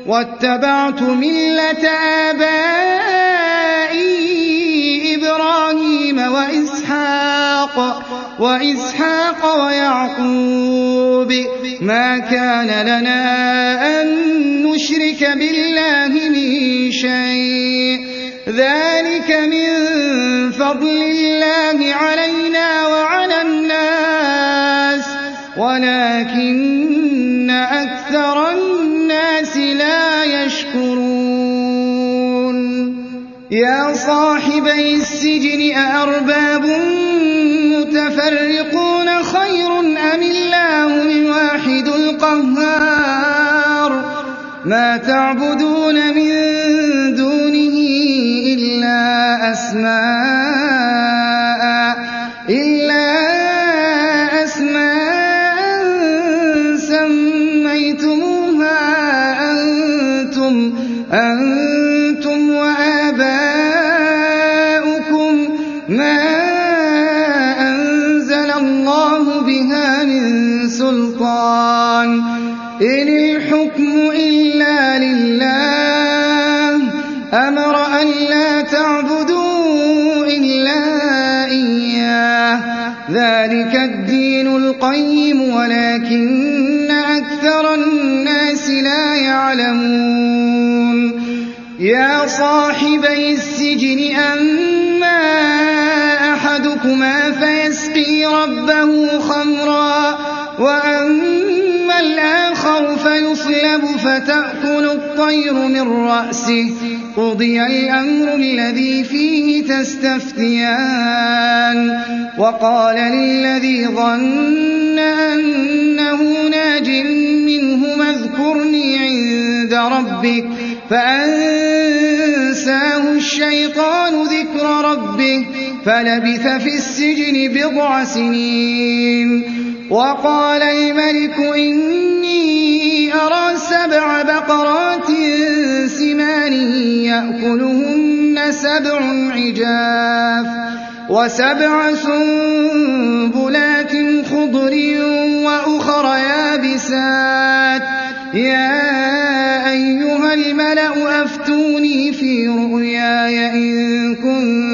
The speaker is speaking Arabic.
واتبعت ملة آبائي إبراهيم وإسحاق ويعقوب ما كان لنا أن نشرك بالله من شيء ذلك من فضل الله علينا وعلى الناس ولكن أكثر الناس لا يشكرون يا صاحبي السجن أأرباب متفرقون خير أم الله الواحد القهار ما تعبدون من دونه إلا أسماء سميتموها أنتم وآباؤكم ما أنزل الله بها من سلطان إن الحكم إلا لله أمر أن لا تعبدوا إلا إياه ذلك الدين القيم ولكن أكثر الناس لا يعلمون يا صاحبي السجن أما أحدكما فيسقي ربه خمرا وأما الآخر فيصلب فتأكل الطير من رأسه قضي الأمر الذي فيه تستفتيان وقال للذي ظن أنه ناج منهما اذكرني عند ربك فأنساه الشيطان ذكر ربه فلبث في السجن 9 سنين وقال الملك إني أرى 7 بقرات سمان يأكلهن 7 عجاف و7 سنبلات خضر وأخر يابسات يا أيها الملأ أفتوني في رؤياي إن كنتم